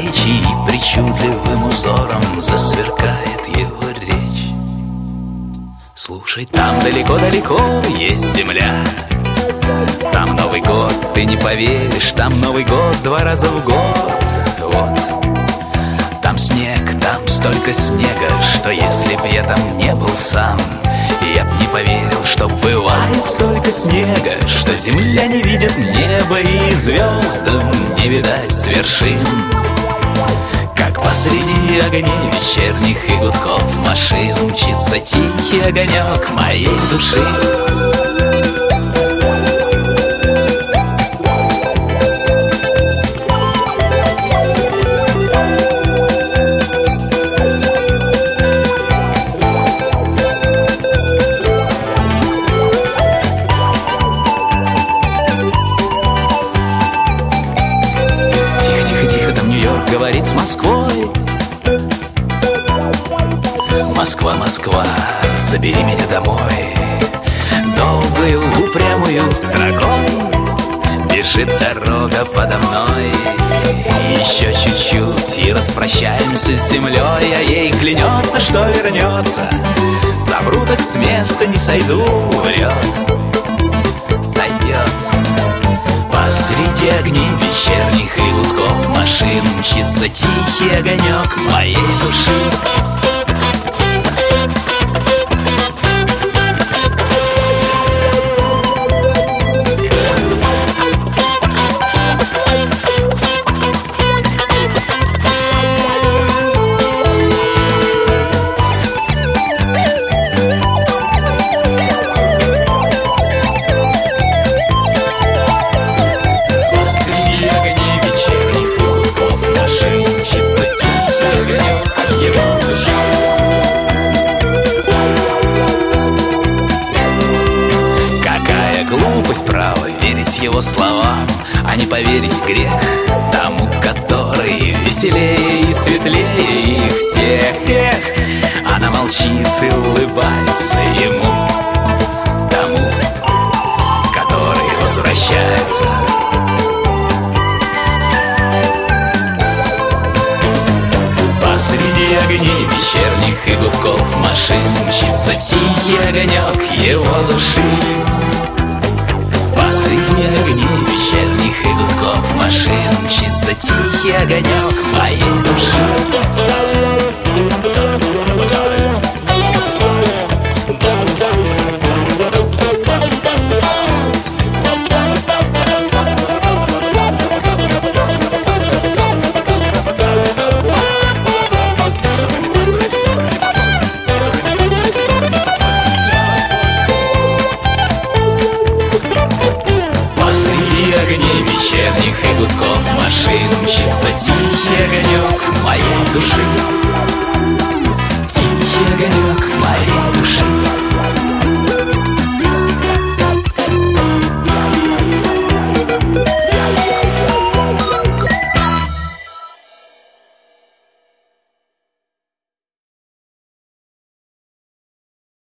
плечи, и причудливым узором засверкает его речь. Слушай, там далеко-далеко есть земля. Там Новый год, ты не поверишь, там Новый год 2 раза в год. Вот. Там снег, там столько снега, что если б я там не был сам, я б не поверил, что бывает столько снега, что земля не видит неба и звездам не видать с вершин. Как посреди огней вечерних и гудков машин мчится тихий огонек моей души. Говорит с Москвой. Москва, Москва, забери меня домой. Долгую упрямую строкой бежит дорога подо мной. Еще чуть-чуть и распрощаемся с землей, а ей клянется, что вернется. Совру, так с места не сойду, врет, сойдет. Посреди огней вечерних и гудков машин мчится тихий огонек моей души. Право верить его словам, а не поверить грех тому, который веселее и светлее их всех. Эх, она молчит и улыбается ему, тому, который возвращается. Посреди огней вечерних и гудков машин мчится тихий огонек его души. Посреди огней вечерних и гудков машин мчится тихий огонек моей души.